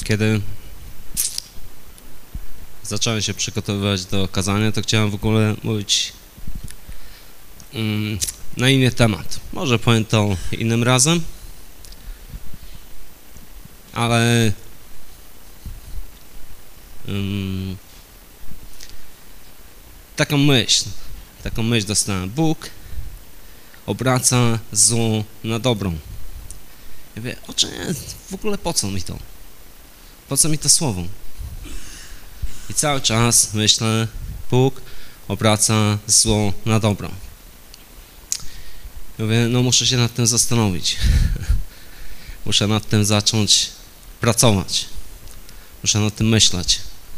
Kiedy zacząłem się przygotowywać do kazania, to chciałem w ogóle mówić na inny temat. Może powiem to innym razem, ale taką myśl dostałem. Bóg obraca zło na dobrą. Ja mówię, w ogóle po co mi to? Po co mi to słowo? I cały czas myślę, Bóg obraca zło na dobro. Ja mówię, no muszę się nad tym zastanowić. Muszę nad tym zacząć pracować. Muszę nad tym myśleć.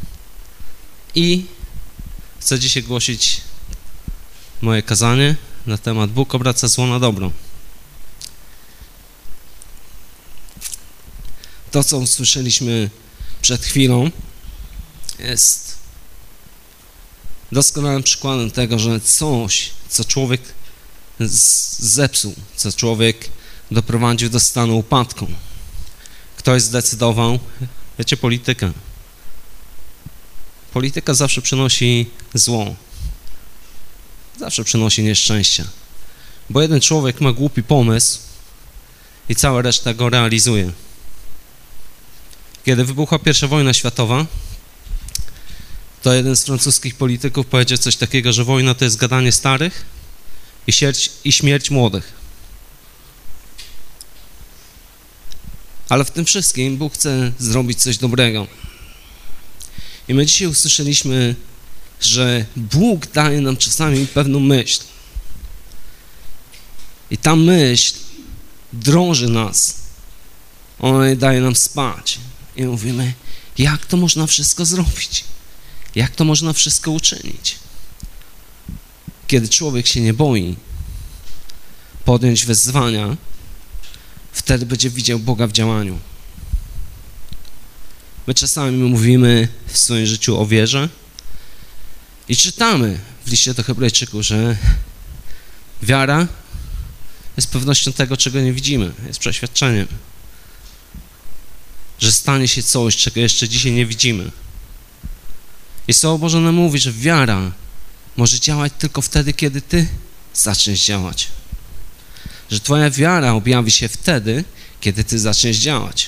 I chcę dzisiaj głosić moje kazanie na temat Bóg obraca zło na dobro. To, co usłyszeliśmy przed chwilą, jest doskonałym przykładem tego, że coś, co człowiek zepsuł, co człowiek doprowadził do stanu upadku. Ktoś zdecydował, wiecie, polityka. Polityka zawsze przynosi zło. Zawsze przynosi nieszczęście. Bo jeden człowiek ma głupi pomysł i cała reszta go realizuje. Kiedy wybuchła I wojna światowa, to jeden z francuskich polityków powiedział coś takiego, że wojna to jest gadanie starych i śmierć młodych. Ale w tym wszystkim Bóg chce zrobić coś dobrego. I my dzisiaj usłyszeliśmy, że Bóg daje nam czasami pewną myśl. I ta myśl drąży nas. Ona nie daje nam spać. I mówimy, jak to można wszystko zrobić? Jak to można wszystko uczynić? Kiedy człowiek się nie boi podjąć wyzwania, wtedy będzie widział Boga w działaniu. My czasami mówimy w swoim życiu o wierze i czytamy w liście do Hebrajczyków, że wiara jest pewnością tego, czego nie widzimy, jest przeświadczeniem, że stanie się coś, czego jeszcze dzisiaj nie widzimy. I Słowo Boże nam mówi, że wiara może działać tylko wtedy, kiedy ty zaczniesz działać. Że twoja wiara objawi się wtedy, kiedy ty zaczniesz działać.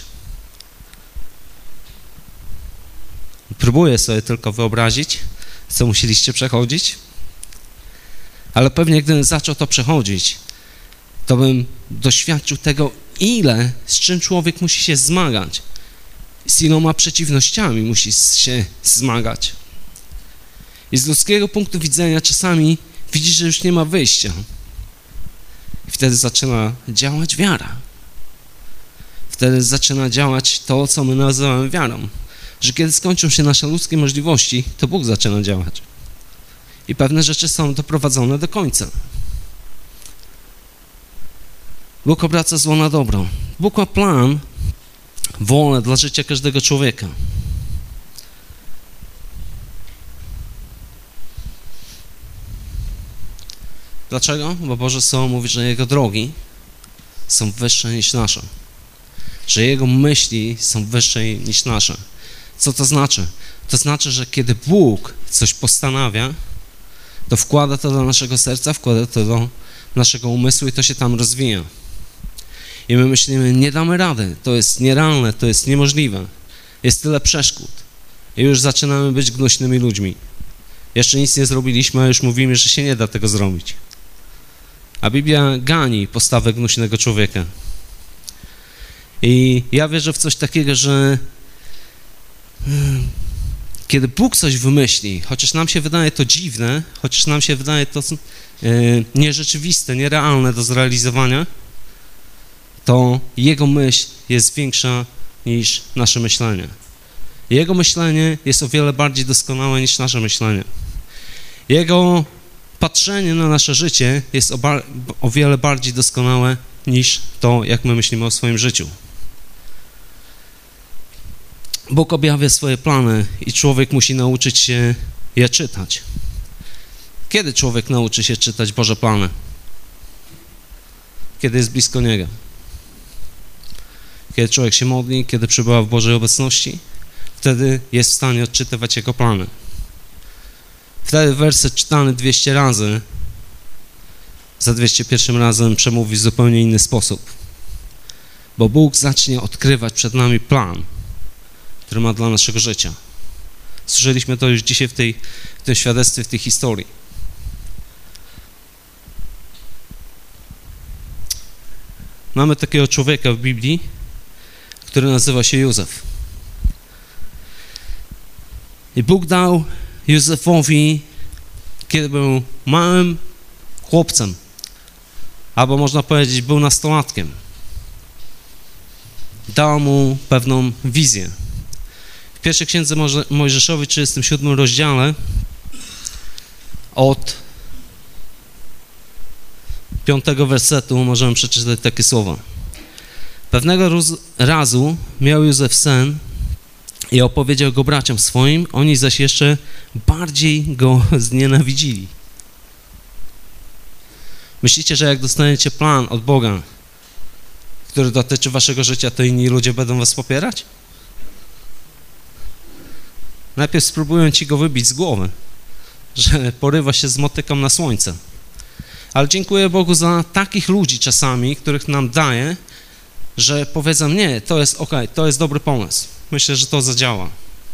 Próbuję sobie tylko wyobrazić, co musieliście przechodzić, ale pewnie gdybym zaczął to przechodzić, to bym doświadczył tego, z czym człowiek musi się zmagać, z iloma przeciwnościami musi się zmagać. I z ludzkiego punktu widzenia czasami widzisz, że już nie ma wyjścia. I wtedy zaczyna działać wiara. Wtedy zaczyna działać to, co my nazywamy wiarą. Że kiedy skończą się nasze ludzkie możliwości, to Bóg zaczyna działać. I pewne rzeczy są doprowadzone do końca. Bóg obraca zło na dobro. Bóg ma plan, wolę dla życia każdego człowieka. Dlaczego? Bo Boże Słowo mówi, że Jego drogi są wyższe niż nasze. Że Jego myśli są wyższe niż nasze. Co to znaczy? To znaczy, że kiedy Bóg coś postanawia, to wkłada to do naszego serca, wkłada to do naszego umysłu i to się tam rozwija. I my myślimy, nie damy rady, to jest nierealne, to jest niemożliwe. Jest tyle przeszkód. I już zaczynamy być gnuśnymi ludźmi. Jeszcze nic nie zrobiliśmy, a już mówimy, że się nie da tego zrobić. A Biblia gani postawę gnuśnego człowieka. I ja wierzę w coś takiego, że kiedy Bóg coś wymyśli, chociaż nam się wydaje to dziwne, chociaż nam się wydaje to nierzeczywiste, nierealne do zrealizowania, to Jego myśl jest większa niż nasze myślenie. Jego myślenie jest o wiele bardziej doskonałe niż nasze myślenie. Jego patrzenie na nasze życie jest o wiele bardziej doskonałe niż to, jak my myślimy o swoim życiu. Bóg objawia swoje plany i człowiek musi nauczyć się je czytać. Kiedy człowiek nauczy się czytać Boże plany? Kiedy jest blisko Niego. Kiedy człowiek się modli, kiedy przebywa w Bożej obecności, wtedy jest w stanie odczytywać Jego plany. Wtedy werset czytany 200 razy, za 201 razem przemówi w zupełnie inny sposób. Bo Bóg zacznie odkrywać przed nami plan, który ma dla naszego życia. Słyszeliśmy to już dzisiaj w tym świadectwie, w tej historii. Mamy takiego człowieka w Biblii, który nazywa się Józef. I Bóg dał Józefowi, kiedy był małym chłopcem, albo można powiedzieć, był nastolatkiem. Dał mu pewną wizję. W pierwszej księdze Mojżeszowej, 37 rozdziale, od 5 wersetu możemy przeczytać takie słowa. Pewnego razu miał Józef sen i opowiedział go braciom swoim, oni zaś jeszcze bardziej go znienawidzili. Myślicie, że jak dostaniecie plan od Boga, który dotyczy waszego życia, to inni ludzie będą was popierać? Najpierw spróbują ci go wybić z głowy, że porywa się z motyką na słońce. Ale dziękuję Bogu za takich ludzi czasami, których nam daje, że powiedzą, nie, to jest okej, to jest dobry pomysł. Myślę, że to zadziała.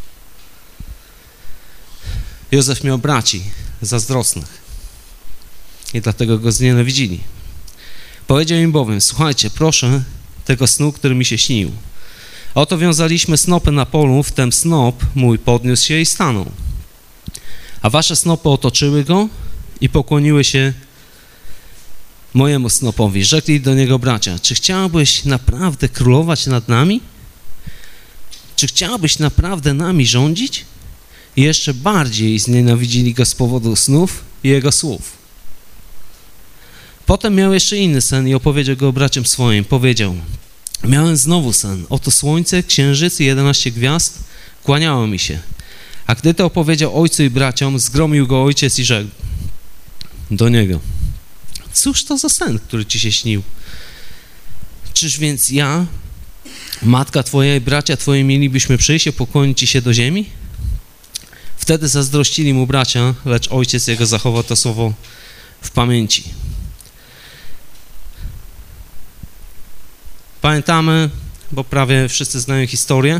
Józef miał braci zazdrosnych i dlatego go znienawidzili. Powiedział im bowiem, słuchajcie, proszę tego snu, który mi się śnił. Oto wiązaliśmy snopy na polu, wtem snop mój podniósł się i stanął. A wasze snopy otoczyły go i pokłoniły się mojemu snopowi. Rzekli do niego bracia, czy chciałbyś naprawdę królować nad nami? Czy chciałbyś naprawdę nami rządzić? I jeszcze bardziej znienawidzili go z powodu snów i jego słów. Potem miał jeszcze inny sen i opowiedział go braciom swoim. Powiedział, miałem znowu sen. Oto słońce, księżyc i 11 gwiazd kłaniało mi się. A gdy to opowiedział ojcu i braciom, zgromił go ojciec i rzekł do niego, cóż to za sen, który ci się śnił? Czyż więc ja, matka twoja i bracia twoi mielibyśmy przyjść i pokłonić ci się do ziemi? Wtedy zazdrościli mu bracia, lecz ojciec jego zachował to słowo w pamięci. Pamiętamy, bo prawie wszyscy znają historię,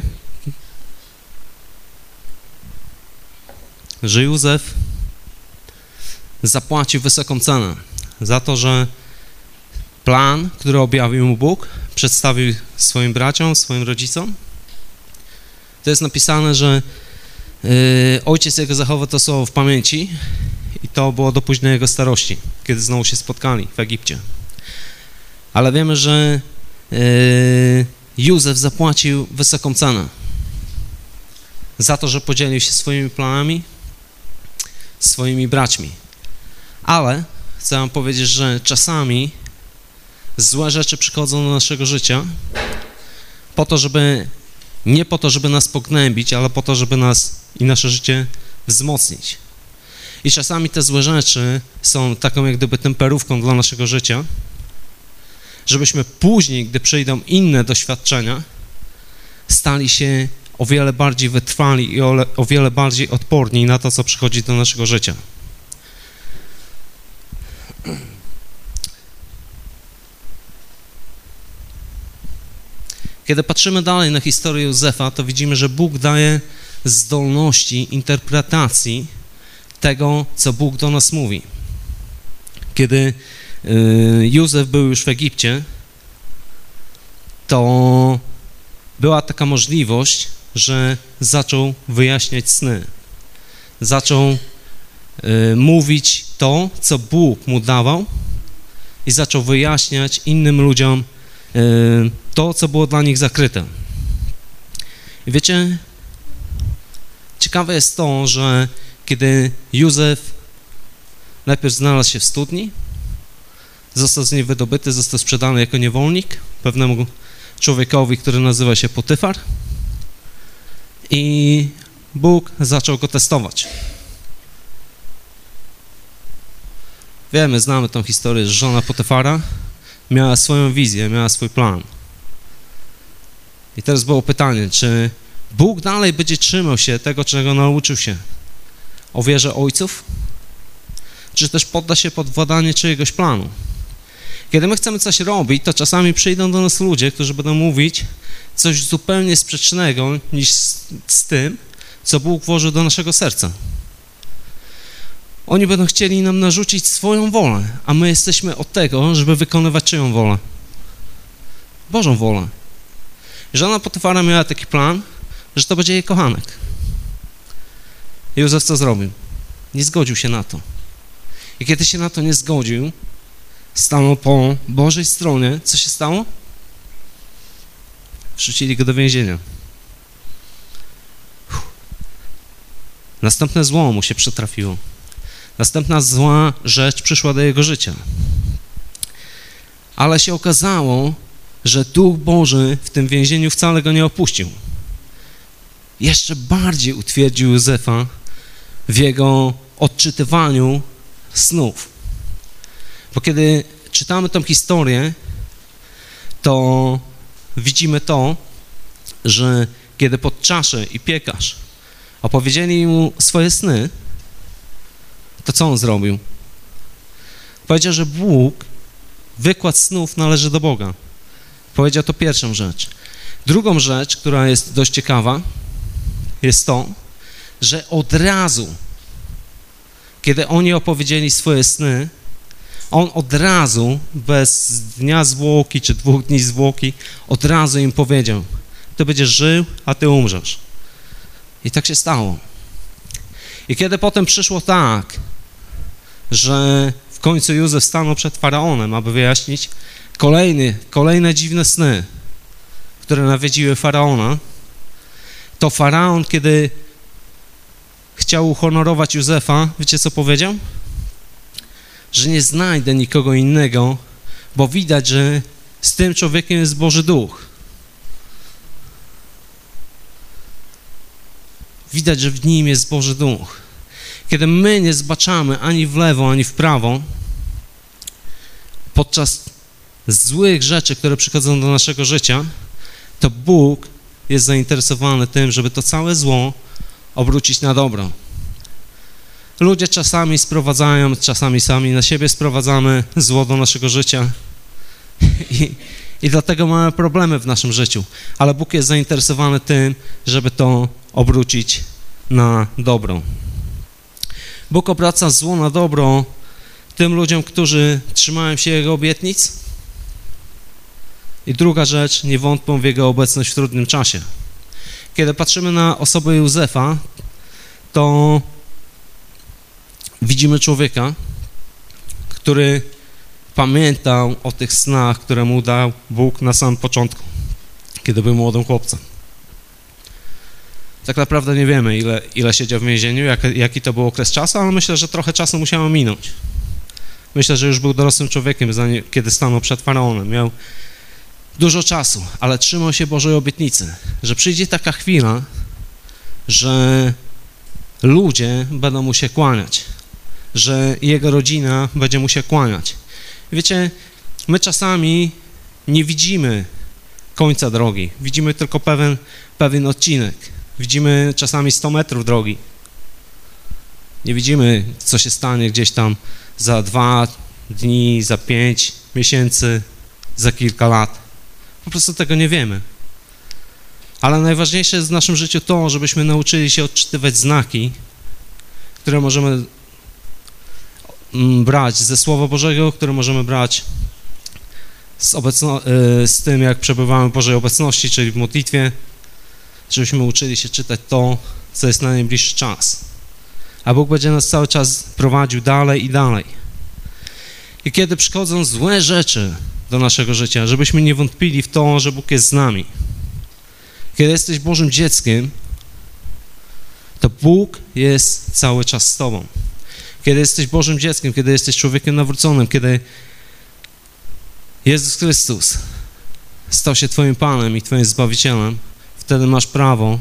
że Józef zapłacił wysoką cenę za to, że plan, który objawił mu Bóg, przedstawił swoim braciom, swoim rodzicom. To jest napisane, że ojciec jego zachował to słowo w pamięci i to było do późnej jego starości, kiedy znowu się spotkali w Egipcie. Ale wiemy, że Józef zapłacił wysoką cenę za to, że podzielił się swoimi planami, swoimi braćmi. Ale chcę wam powiedzieć, że czasami złe rzeczy przychodzą do naszego życia nie po to, żeby nas pognębić, ale po to, żeby nas i nasze życie wzmocnić. I czasami te złe rzeczy są taką jak gdyby temperówką dla naszego życia, żebyśmy później, gdy przyjdą inne doświadczenia, stali się o wiele bardziej wytrwali i o wiele bardziej odporni na to, co przychodzi do naszego życia. Kiedy patrzymy dalej na historię Józefa, to widzimy, że Bóg daje zdolności interpretacji tego, co Bóg do nas mówi. Kiedy Józef był już w Egipcie, to była taka możliwość, że zaczął wyjaśniać sny. Zaczął mówić to, co Bóg mu dawał i zaczął wyjaśniać innym ludziom to, co było dla nich zakryte. I wiecie, ciekawe jest to, że kiedy Józef najpierw znalazł się w studni, został z niej wydobyty, został sprzedany jako niewolnik pewnemu człowiekowi, który nazywa się Potyfar i Bóg zaczął go testować. Wiemy, znamy tą historię, że żona Potyfara miała swoją wizję, miała swój plan. I teraz było pytanie, czy Bóg dalej będzie trzymał się tego, czego nauczył się o wierze ojców, czy też podda się pod władanie czyjegoś planu? Kiedy my chcemy coś robić, to czasami przyjdą do nas ludzie, którzy będą mówić coś zupełnie sprzecznego niż z tym, co Bóg włożył do naszego serca. Oni będą chcieli nam narzucić swoją wolę, a my jesteśmy od tego, żeby wykonywać czyją wolę? Bożą wolę. Żona Potyfara miała taki plan, że to będzie jej kochanek. Józef co zrobił? Nie zgodził się na to. I kiedy się na to nie zgodził, stanął po Bożej stronie. Co się stało? Wrzucili go do więzienia. Następne zło mu się przytrafiło. Następna zła rzecz przyszła do jego życia. Ale się okazało, że Duch Boży w tym więzieniu wcale go nie opuścił. Jeszcze bardziej utwierdził Józefa w jego odczytywaniu snów. Bo kiedy czytamy tą historię, to widzimy to, że kiedy podczasze i piekarz opowiedzieli mu swoje sny, to co on zrobił? Powiedział, że Bóg, wykład snów należy do Boga. Powiedział to pierwszą rzecz. Drugą rzecz, która jest dość ciekawa, jest to, że od razu, kiedy oni opowiedzieli swoje sny, on od razu, bez dnia zwłoki czy 2 dni zwłoki, od razu im powiedział: ty będziesz żył, a ty umrzesz. I tak się stało. I kiedy potem przyszło tak, że w końcu Józef stanął przed Faraonem, aby wyjaśnić kolejne dziwne sny, które nawiedziły Faraona, to Faraon, kiedy chciał uhonorować Józefa, wiecie co powiedział? Że nie znajdę nikogo innego, bo widać, że z tym człowiekiem jest Boży Duch. Widać, że w nim jest Boży Duch. Kiedy my nie zbaczamy ani w lewo, ani w prawo, podczas złych rzeczy, które przychodzą do naszego życia, to Bóg jest zainteresowany tym, żeby to całe zło obrócić na dobro. Ludzie czasami sprowadzają, czasami sami na siebie sprowadzamy zło do naszego życia i dlatego mamy problemy w naszym życiu. Ale Bóg jest zainteresowany tym, żeby to obrócić na dobro. Bóg obraca zło na dobro tym ludziom, którzy trzymają się Jego obietnic. I druga rzecz, nie wątpią w Jego obecność w trudnym czasie. Kiedy patrzymy na osobę Józefa, to widzimy człowieka, który pamiętał o tych snach, które mu dał Bóg na samym początku, kiedy był młodym chłopcem. Tak naprawdę nie wiemy, ile siedział w więzieniu, jaki to był okres czasu, ale myślę, że trochę czasu musiało minąć. Myślę, że już był dorosłym człowiekiem, kiedy stanął przed Faraonem. Miał dużo czasu, ale trzymał się Bożej obietnicy, że przyjdzie taka chwila, że ludzie będą mu się kłaniać, że jego rodzina będzie mu się kłaniać. Wiecie, my czasami nie widzimy końca drogi, widzimy tylko pewien odcinek, widzimy czasami 100 metrów drogi. Nie widzimy, co się stanie gdzieś tam za 2 dni, za 5 miesięcy, za kilka lat. Po prostu tego nie wiemy. Ale najważniejsze jest w naszym życiu to, żebyśmy nauczyli się odczytywać znaki, które możemy brać ze Słowa Bożego, które możemy brać z tym, jak przebywamy w Bożej obecności, czyli w modlitwie, żebyśmy uczyli się czytać to, co jest na najbliższy czas. A Bóg będzie nas cały czas prowadził dalej i dalej. I kiedy przychodzą złe rzeczy do naszego życia, żebyśmy nie wątpili w to, że Bóg jest z nami. Kiedy jesteś Bożym dzieckiem, to Bóg jest cały czas z tobą. Kiedy jesteś Bożym dzieckiem, kiedy jesteś człowiekiem nawróconym, kiedy Jezus Chrystus stał się twoim Panem i twoim Zbawicielem, wtedy masz prawo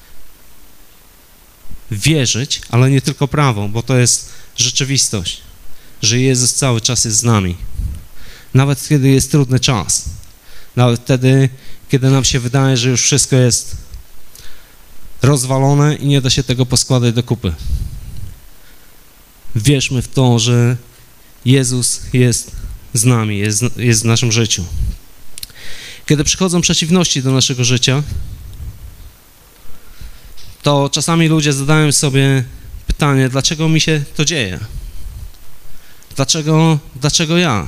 wierzyć, ale nie tylko prawo, bo to jest rzeczywistość, że Jezus cały czas jest z nami. Nawet kiedy jest trudny czas, nawet wtedy, kiedy nam się wydaje, że już wszystko jest rozwalone i nie da się tego poskładać do kupy. Wierzmy w to, że Jezus jest z nami, jest w naszym życiu. Kiedy przychodzą przeciwności do naszego życia, to czasami ludzie zadają sobie pytanie, dlaczego mi się to dzieje? Dlaczego ja?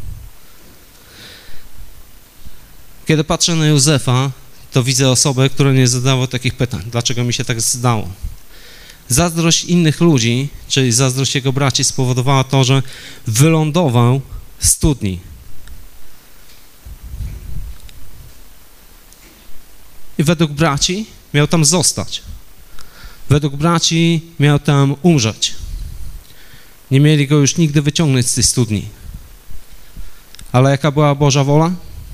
Kiedy patrzę na Józefa, to widzę osobę, która nie zadała takich pytań. Dlaczego mi się tak zdało? Zazdrość innych ludzi, czyli zazdrość jego braci, spowodowała to, że wylądował w studni. I według braci miał tam zostać. Według braci miał tam umrzeć. Nie mieli go już nigdy wyciągnąć z tej studni. Ale jaka była Boża wola?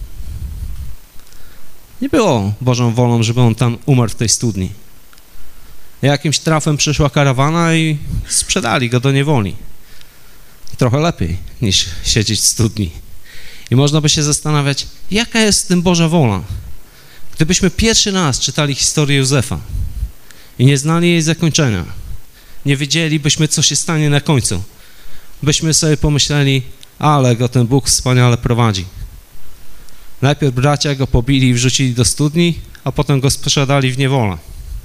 Nie było Bożą wolą, żeby on tam umarł w tej studni. Jakimś trafem przyszła karawana i sprzedali go do niewoli. Trochę lepiej niż siedzieć w studni. I można by się zastanawiać, jaka jest w tym Boża wola. Gdybyśmy pierwszy raz czytali historię Józefa i nie znali jej zakończenia, nie wiedzielibyśmy, co się stanie na końcu, byśmy sobie pomyśleli, ale go ten Bóg wspaniale prowadzi. Najpierw bracia go pobili i wrzucili do studni, a potem go sprzedali w niewolę.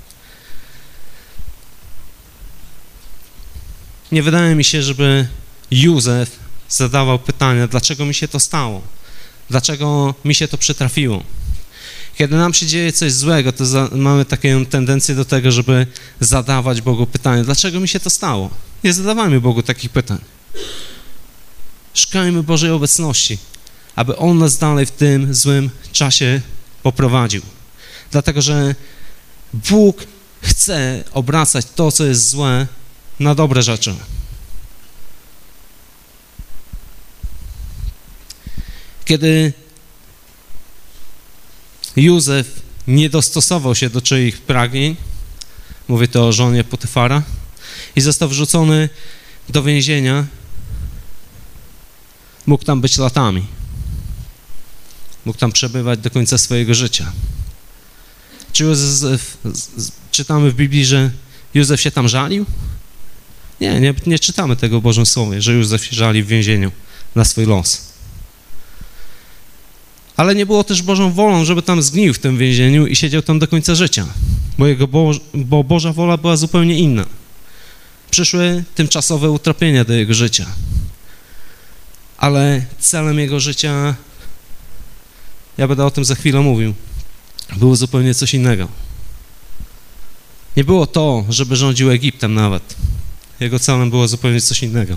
Nie wydaje mi się, żeby Józef zadawał pytania, dlaczego mi się to stało, dlaczego mi się to przytrafiło. Kiedy nam się dzieje coś złego, to mamy taką tendencję do tego, żeby zadawać Bogu pytania, dlaczego mi się to stało. Nie zadawajmy Bogu takich pytań. Szukajmy Bożej obecności, aby On nas dalej w tym złym czasie poprowadził. Dlatego, że Bóg chce obracać to, co jest złe, na dobre rzeczy. Kiedy Józef nie dostosował się do czyich pragnień, mówię to o żonie Potyfara, i został wrzucony do więzienia, mógł tam być latami. Mógł tam przebywać do końca swojego życia. Czy Józef, czytamy w Biblii, że Józef się tam żalił? Nie czytamy tego w Bożym Słowie, że Józef się żali w więzieniu na swój los. Ale nie było też Bożą wolą, żeby tam zgnił w tym więzieniu i siedział tam do końca życia, bo Boża wola była zupełnie inna. Przyszły tymczasowe utrapienia do jego życia, ale celem jego życia, ja będę o tym za chwilę mówił, było zupełnie coś innego. Nie było to, żeby rządził Egiptem nawet. Jego celem było zupełnie coś innego.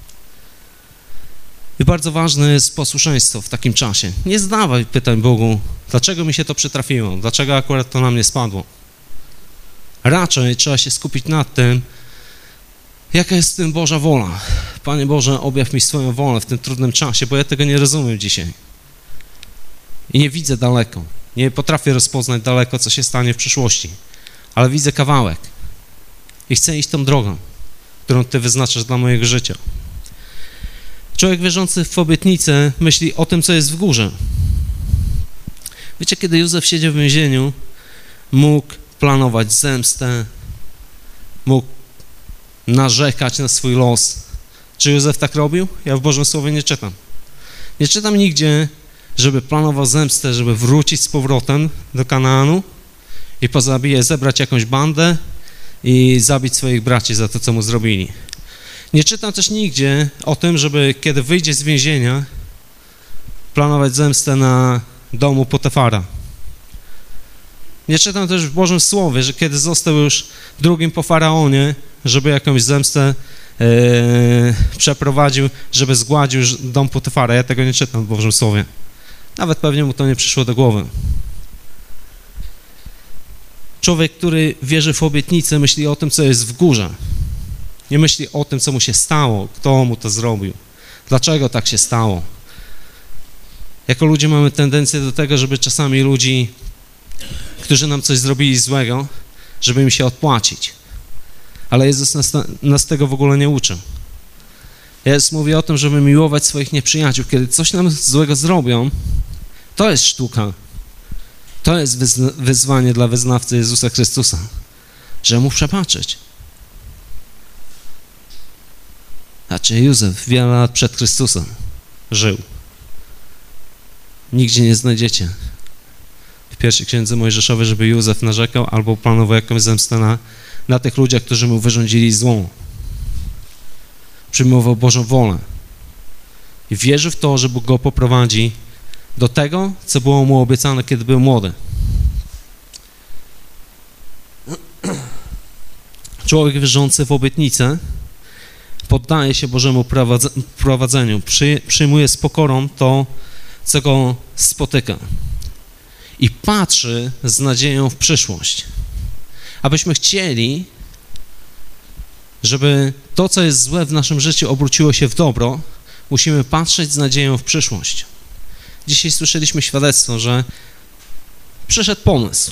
I bardzo ważne jest posłuszeństwo w takim czasie. Nie zadawaj pytań Bogu, dlaczego mi się to przytrafiło, dlaczego akurat to na mnie spadło. Raczej trzeba się skupić nad tym, jaka jest w tym Boża wola. Panie Boże, objaw mi swoją wolę w tym trudnym czasie, bo ja tego nie rozumiem dzisiaj. I nie widzę daleko. Nie potrafię rozpoznać daleko, co się stanie w przyszłości. Ale widzę kawałek. I chcę iść tą drogą, którą Ty wyznaczasz dla mojego życia. Człowiek wierzący w obietnicę myśli o tym, co jest w górze. Wiecie, kiedy Józef siedział w więzieniu, mógł planować zemstę, mógł narzekać na swój los. Czy Józef tak robił? Ja w Bożym Słowie nie czytam. Nie czytam nigdzie, żeby planował zemstę, żeby wrócić z powrotem do Kanaanu i zebrać jakąś bandę i zabić swoich braci za to, co mu zrobili. Nie czytam też nigdzie o tym, żeby kiedy wyjdzie z więzienia, planować zemstę na domu Potyfara. Nie czytam też w Bożym Słowie, że kiedy został już drugim po Faraonie, żeby jakąś zemstę przeprowadził, żeby zgładził dom Potyfara. Ja tego nie czytam w Bożym Słowie. Nawet pewnie mu to nie przyszło do głowy. Człowiek, który wierzy w obietnicę, myśli o tym, co jest w górze. Nie myśli o tym, co mu się stało, kto mu to zrobił, dlaczego tak się stało. Jako ludzie mamy tendencję do tego, żeby czasami ludzi, którzy nam coś zrobili złego, żeby im się odpłacić. Ale Jezus nas tego w ogóle nie uczy. Jezus mówi o tym, żeby miłować swoich nieprzyjaciół. Kiedy coś nam złego zrobią, to jest sztuka. To jest wyzwanie dla wyznawcy Jezusa Chrystusa, że Mu przebaczyć. Znaczy Józef wiele lat przed Chrystusem żył. Nigdzie nie znajdziecie w pierwszej księdze Mojżeszowej, żeby Józef narzekał albo planował jakąś zemstę na tych ludziach, którzy mu wyrządzili zło. Przyjmował Bożą wolę i wierzył w to, że Bóg go poprowadzi do tego, co było mu obiecane, kiedy był młody. Człowiek wierzący w obietnicę poddaje się Bożemu prowadzeniu, przyjmuje z pokorą to, co go spotyka i patrzy z nadzieją w przyszłość. Abyśmy chcieli, żeby to, co jest złe w naszym życiu, obróciło się w dobro, musimy patrzeć z nadzieją w przyszłość. Dzisiaj słyszeliśmy świadectwo, że przyszedł pomysł.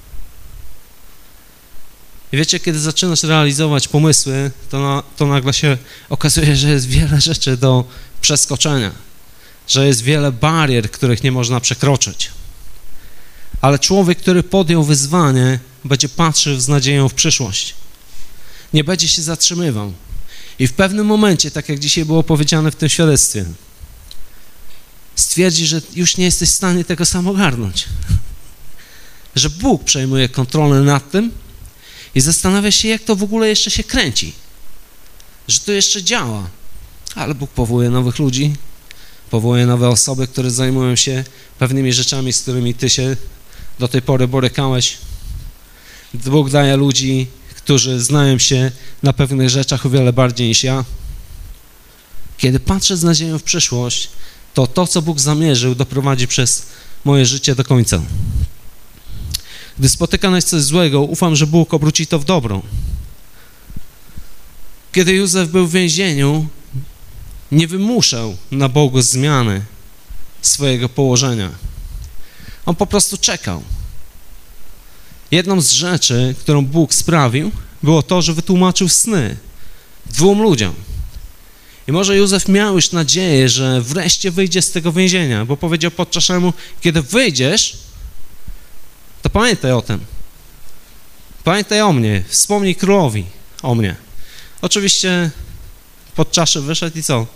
I wiecie, kiedy zaczynasz realizować pomysły, to nagle się okazuje, że jest wiele rzeczy do przeskoczenia, że jest wiele barier, których nie można przekroczyć. Ale człowiek, który podjął wyzwanie, będzie patrzył z nadzieją w przyszłość. Nie będzie się zatrzymywał. I w pewnym momencie, tak jak dzisiaj było powiedziane w tym świadectwie, stwierdzi, że już nie jesteś w stanie tego sam ogarnąć. Że Bóg przejmuje kontrolę nad tym i zastanawia się, jak to w ogóle jeszcze się kręci. Że to jeszcze działa. Ale Bóg powołuje nowych ludzi, powołuje nowe osoby, które zajmują się pewnymi rzeczami, z którymi ty się do tej pory borykałeś. Bóg daje ludzi, którzy znają się na pewnych rzeczach o wiele bardziej niż ja. Kiedy patrzę z nadzieją w przyszłość, to, co Bóg zamierzył, doprowadzi przez moje życie do końca. Gdy spotyka nas coś złego, ufam, że Bóg obróci to w dobro. Kiedy Józef był w więzieniu, nie wymuszał na Bogu zmiany swojego położenia. On po prostu czekał. Jedną z rzeczy, którą Bóg sprawił, było to, że wytłumaczył sny 2 ludziom. I może Józef miał już nadzieję, że wreszcie wyjdzie z tego więzienia, bo powiedział podczas mu, kiedy wyjdziesz, to pamiętaj o tym. Pamiętaj o mnie, wspomnij królowi o mnie. Oczywiście podczas wyszedł i co?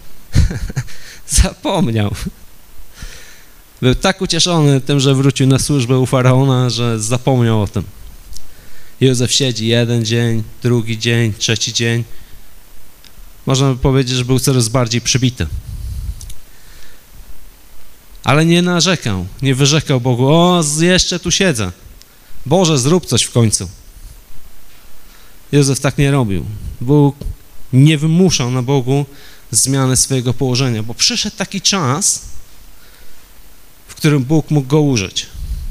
Zapomniał. Był tak ucieszony tym, że wrócił na służbę u Faraona, że zapomniał o tym. Józef siedzi 1 dzień, 2 dzień, 3 dzień. Można by powiedzieć, że był coraz bardziej przybity. Ale nie narzekał, nie wyrzekał Bogu, o, jeszcze tu siedzę. Boże, zrób coś w końcu. Józef tak nie robił. Bóg nie wymuszał na Bogu zmiany swojego położenia, bo przyszedł taki czas, w którym Bóg mógł go użyć.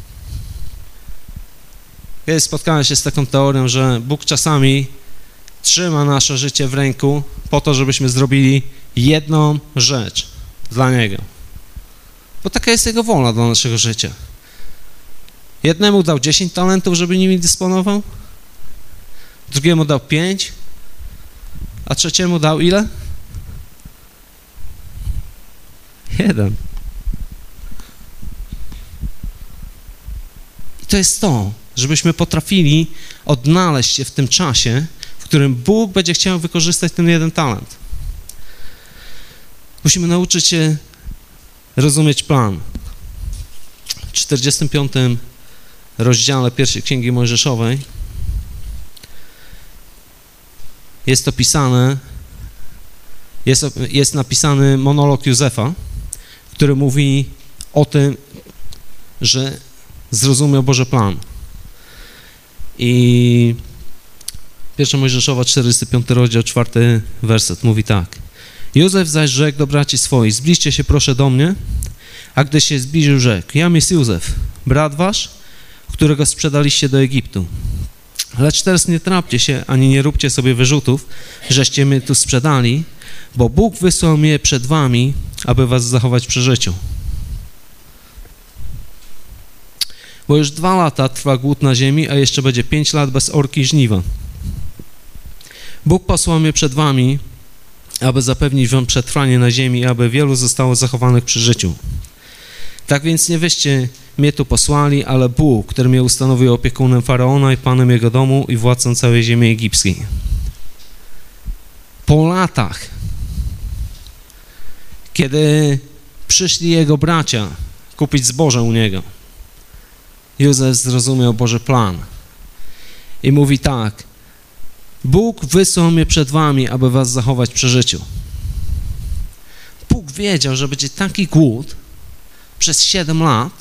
Kiedyś spotkałem się z taką teorią, że Bóg czasami trzyma nasze życie w ręku po to, żebyśmy zrobili jedną rzecz dla Niego. Bo taka jest Jego wola dla naszego życia. Jednemu dał 10 talentów, żeby nimi dysponował, drugiemu dał 5, a trzeciemu dał ile? 1. I to jest to, żebyśmy potrafili odnaleźć się w tym czasie, w którym Bóg będzie chciał wykorzystać ten 1 talent. Musimy nauczyć się rozumieć plan. W 45. rozdziale pierwszej Księgi Mojżeszowej jest opisane, jest napisany monolog Józefa, który mówi o tym, że zrozumiał Boży plan. I 1 Mojżeszowa, 45 rozdział, 4 werset mówi tak. Józef zaś rzekł do braci swoich, zbliżcie się proszę do mnie, a gdy się zbliżył, rzekł, jam jest Józef, brat wasz, którego sprzedaliście do Egiptu. Lecz teraz nie trapcie się, ani nie róbcie sobie wyrzutów, żeście mnie tu sprzedali, bo Bóg wysłał mnie przed wami, aby was zachować przy życiu. Bo już 2 lata trwa głód na ziemi, a jeszcze będzie 5 lat bez orki i żniwa. Bóg posłał mnie przed wami, aby zapewnić wam przetrwanie na ziemi, aby wielu zostało zachowanych przy życiu. Tak więc nie weźcie mnie tu posłali, ale Bóg, który mnie ustanowił opiekunem Faraona i panem jego domu i władcą całej ziemi egipskiej. Po latach, kiedy przyszli jego bracia kupić zboże u niego, Józef zrozumiał Boży plan i mówi tak: Bóg wysłał mnie przed wami, aby was zachować przy życiu. Bóg wiedział, że będzie taki głód przez 7 lat,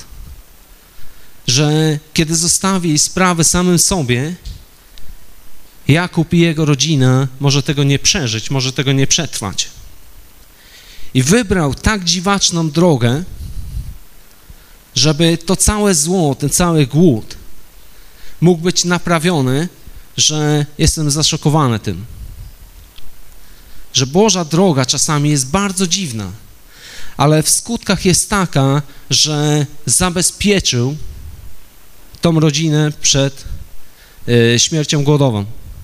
że kiedy zostawi sprawy samym sobie, Jakub i jego rodzina może tego nie przeżyć, może tego nie przetrwać. I wybrał tak dziwaczną drogę, żeby to całe zło, ten cały głód mógł być naprawiony, że jestem zaszokowany tym. Że Boża droga czasami jest bardzo dziwna, ale w skutkach jest taka, że zabezpieczył tą rodzinę przed śmiercią głodową.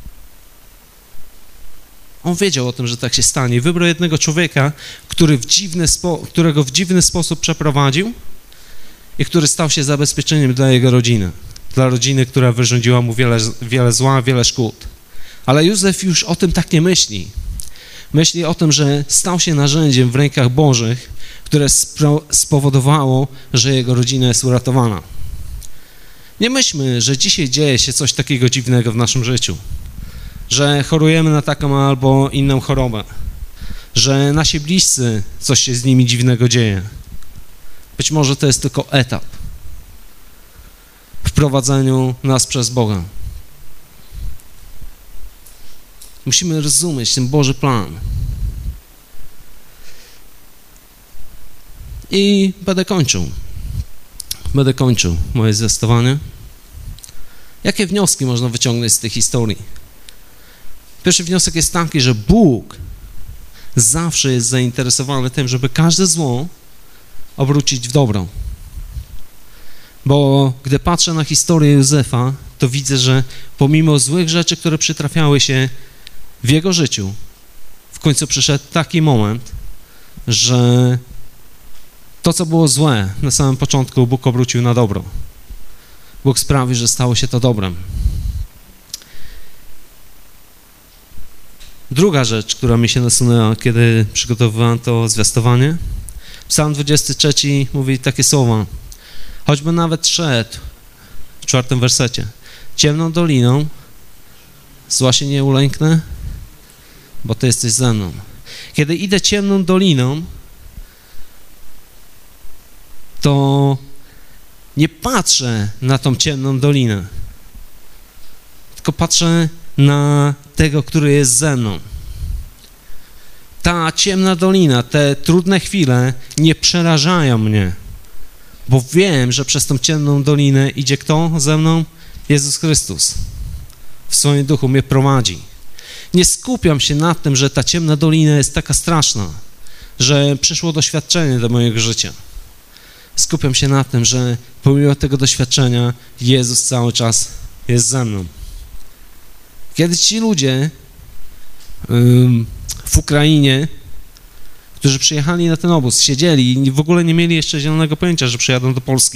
On wiedział o tym, że tak się stanie. Wybrał jednego człowieka, którego w dziwny sposób przeprowadził i który stał się zabezpieczeniem dla jego rodziny. Dla rodziny, która wyrządziła mu wiele zła, wiele szkód. Ale Józef już o tym tak nie myśli. Myśli o tym, że stał się narzędziem w rękach Bożych, które spowodowało, że jego rodzina jest uratowana. Nie myślmy, że dzisiaj dzieje się coś takiego dziwnego w naszym życiu, że chorujemy na taką albo inną chorobę, że nasi bliscy, coś się z nimi dziwnego dzieje. Być może to jest tylko etap w prowadzeniu nas przez Boga. Musimy rozumieć ten Boży plan. I będę kończył moje zwiastowanie. Jakie wnioski można wyciągnąć z tej historii? Pierwszy wniosek jest taki, że Bóg zawsze jest zainteresowany tym, żeby każde zło obrócić w dobro. Bo gdy patrzę na historię Józefa, to widzę, że pomimo złych rzeczy, które przytrafiały się w jego życiu, w końcu przyszedł taki moment, że to, co było złe na samym początku, Bóg obrócił na dobro. Bóg sprawi, że stało się to dobrem. Druga rzecz, która mi się nasunęła, kiedy przygotowywałem to zwiastowanie, Psalm 23 mówi takie słowa: choćby nawet szedł, w 4 wersecie, ciemną doliną, zła się nie ulęknę, bo Ty jesteś ze mną. Kiedy idę ciemną doliną, to nie patrzę na tą ciemną dolinę, tylko patrzę na tego, który jest ze mną. Ta ciemna dolina, te trudne chwile nie przerażają mnie, bo wiem, że przez tą ciemną dolinę idzie kto ze mną? Jezus Chrystus. W swoim duchu mnie prowadzi. Nie skupiam się na tym, że ta ciemna dolina jest taka straszna, że przyszło doświadczenie do mojego życia. Skupiam się na tym, że pomimo tego doświadczenia Jezus cały czas jest ze mną. Kiedy ci ludzie w Ukrainie, którzy przyjechali na ten obóz, siedzieli i w ogóle nie mieli jeszcze zielonego pojęcia, że przyjadą do Polski.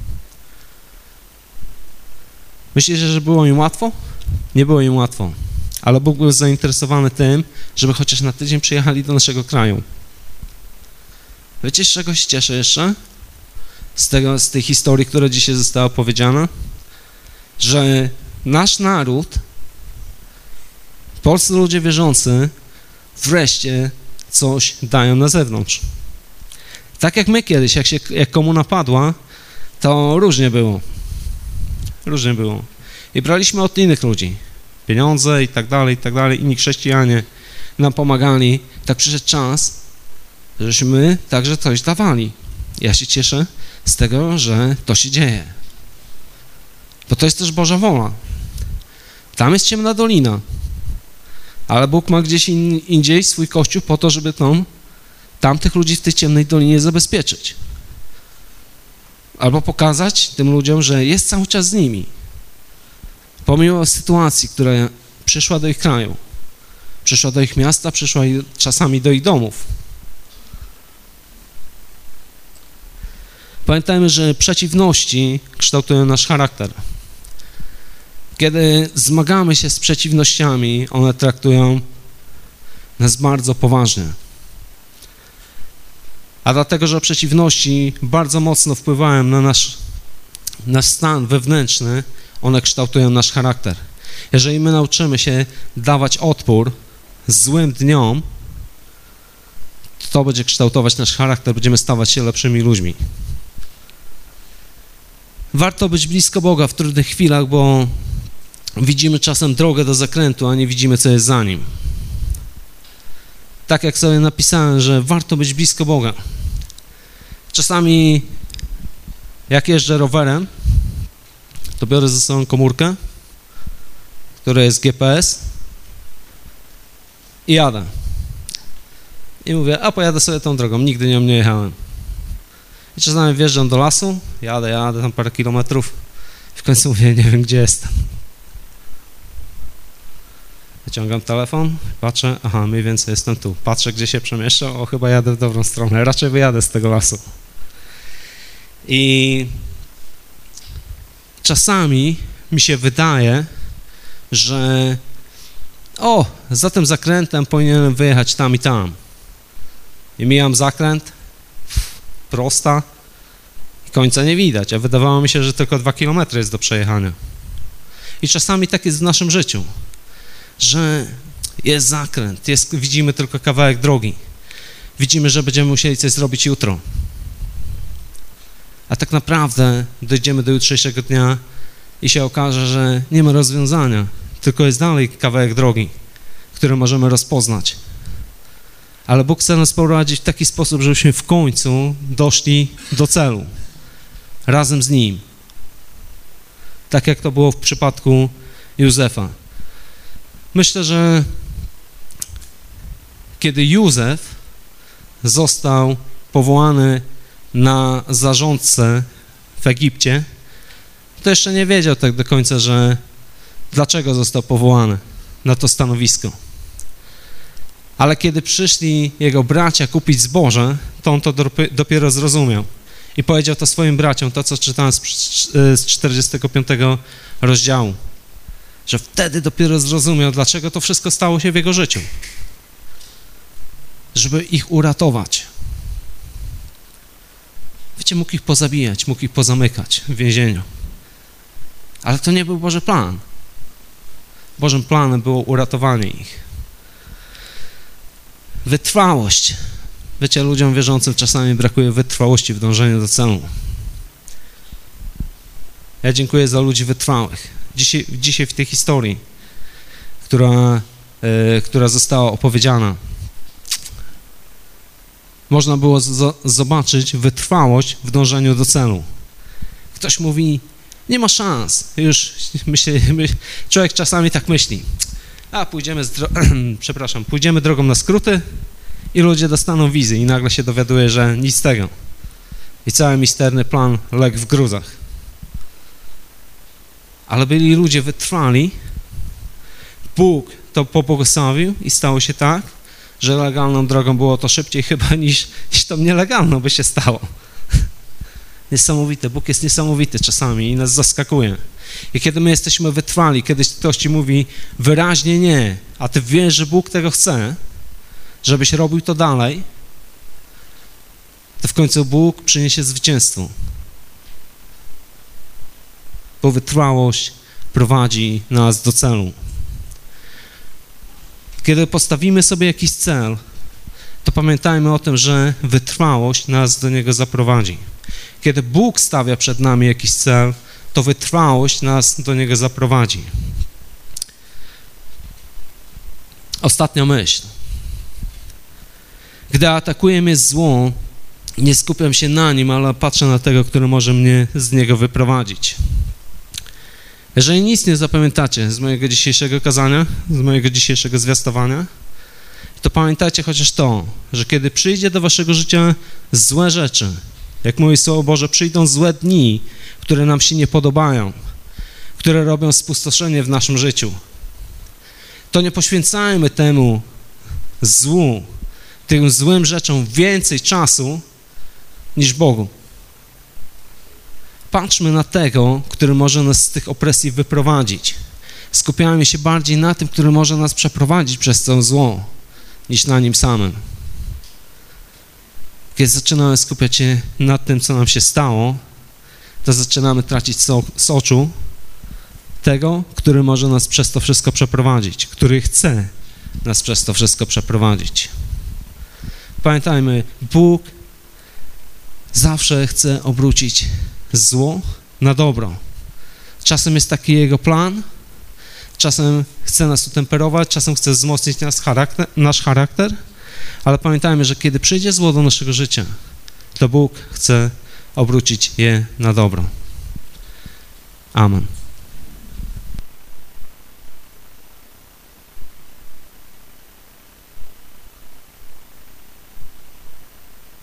Myślicie, że było im łatwo? Nie było im łatwo, ale Bóg był zainteresowany tym, żeby chociaż na tydzień przyjechali do naszego kraju. Wiecie, z czego się cieszę jeszcze? Z tej historii, która dzisiaj została powiedziana, że nasz naród, polscy ludzie wierzący, wreszcie coś dają na zewnątrz. Tak jak my kiedyś, jak komuna padła, to różnie było. Różnie było. I braliśmy od innych ludzi pieniądze i tak dalej, inni chrześcijanie nam pomagali. Tak przyszedł czas, żeśmy także coś dawali. Ja się cieszę z tego, że to się dzieje. Bo to jest też Boża wola. Tam jest ciemna dolina, ale Bóg ma gdzieś indziej swój Kościół po to, żeby tamtych ludzi w tej ciemnej dolinie zabezpieczyć. Albo pokazać tym ludziom, że jest cały czas z nimi. Pomimo sytuacji, która przyszła do ich kraju, przyszła do ich miasta, przyszła czasami do ich domów. Pamiętajmy, że przeciwności kształtują nasz charakter. Kiedy zmagamy się z przeciwnościami, one traktują nas bardzo poważnie. A dlatego, że przeciwności bardzo mocno wpływają na nasz stan wewnętrzny, one kształtują nasz charakter. Jeżeli my nauczymy się dawać odpór złym dniom, to będzie kształtować nasz charakter, będziemy stawać się lepszymi ludźmi. Warto być blisko Boga w trudnych chwilach, bo widzimy czasem drogę do zakrętu, a nie widzimy, co jest za nim. Tak jak sobie napisałem, że warto być blisko Boga. Czasami jak jeżdżę rowerem, to biorę ze sobą komórkę, która jest GPS i jadę. I mówię, a pojadę sobie tą drogą, nigdy nią nie jechałem. I czasami wjeżdżam do lasu, jadę tam parę kilometrów i w końcu mówię, nie wiem, gdzie jestem. Wyciągam telefon, patrzę, aha, mniej więcej jestem tu. Patrzę, gdzie się przemieszczę, o, chyba jadę w dobrą stronę, raczej wyjadę z tego lasu. I czasami mi się wydaje, że za tym zakrętem powinienem wyjechać tam i tam. I mijam zakręt, prosta i końca nie widać, a wydawało mi się, że tylko 2 km jest do przejechania. I czasami tak jest w naszym życiu, że jest zakręt, widzimy tylko kawałek drogi. Widzimy, że będziemy musieli coś zrobić jutro. A tak naprawdę dojdziemy do jutrzejszego dnia i się okaże, że nie ma rozwiązania, tylko jest dalej kawałek drogi, który możemy rozpoznać. Ale Bóg chce nas prowadzić w taki sposób, żebyśmy w końcu doszli do celu razem z Nim. Tak jak to było w przypadku Józefa. Myślę, że kiedy Józef został powołany na zarządcę w Egipcie, to jeszcze nie wiedział tak do końca, że dlaczego został powołany na to stanowisko. Ale kiedy przyszli jego bracia kupić zboże, to on to dopiero zrozumiał. I powiedział to swoim braciom, to co czytałem z 45 rozdziału, że wtedy dopiero zrozumiał, dlaczego to wszystko stało się w jego życiu. Żeby ich uratować. Wiecie, mógł ich pozabijać, mógł ich pozamykać w więzieniu. Ale to nie był Boży plan. Bożym planem było uratowanie ich. Wytrwałość. Wiecie, ludziom wierzącym czasami brakuje wytrwałości w dążeniu do celu. Ja dziękuję za ludzi wytrwałych. Dzisiaj w tej historii, która została opowiedziana, można było zobaczyć wytrwałość w dążeniu do celu. Ktoś mówi, nie ma szans. Już człowiek czasami tak myśli. Pójdziemy drogą na skróty i ludzie dostaną wizy i nagle się dowiaduje, że nic z tego. I cały misterny plan legł w gruzach. Ale byli ludzie wytrwali, Bóg to pobłogosławił i stało się tak, że legalną drogą było to szybciej chyba niż tą nielegalną by się stało. Niesamowite, Bóg jest niesamowity czasami i nas zaskakuje. I kiedy my jesteśmy wytrwali, kiedy ktoś ci mówi wyraźnie nie, a ty wiesz, że Bóg tego chce, żebyś robił to dalej, to w końcu Bóg przyniesie zwycięstwo. Bo wytrwałość prowadzi nas do celu. Kiedy postawimy sobie jakiś cel, to pamiętajmy o tym, że wytrwałość nas do niego zaprowadzi. Kiedy Bóg stawia przed nami jakiś cel, to wytrwałość nas do niego zaprowadzi. Ostatnia myśl. Gdy atakuje mnie zło, nie skupiam się na nim, ale patrzę na tego, który może mnie z niego wyprowadzić. Jeżeli nic nie zapamiętacie z mojego dzisiejszego kazania, z mojego dzisiejszego zwiastowania, to pamiętajcie chociaż to, że kiedy przyjdzie do waszego życia złe rzeczy, jak mówi Słowo Boże, przyjdą złe dni, które nam się nie podobają, które robią spustoszenie w naszym życiu, to nie poświęcajmy temu złu, tym złym rzeczom więcej czasu niż Bogu. patrzmy na tego, który może nas z tych opresji wyprowadzić. Skupiajmy się bardziej na tym, który może nas przeprowadzić przez to zło, niż na nim samym. Kiedy zaczynamy skupiać się nad tym, co nam się stało, to zaczynamy tracić z oczu tego, który może nas przez to wszystko przeprowadzić, który chce nas przez to wszystko przeprowadzić. Pamiętajmy, Bóg zawsze chce obrócić zło na dobro. Czasem jest taki Jego plan, czasem chce nas utemperować, czasem chce wzmocnić nasz charakter, ale pamiętajmy, że kiedy przyjdzie zło do naszego życia, to Bóg chce obrócić je na dobro. Amen.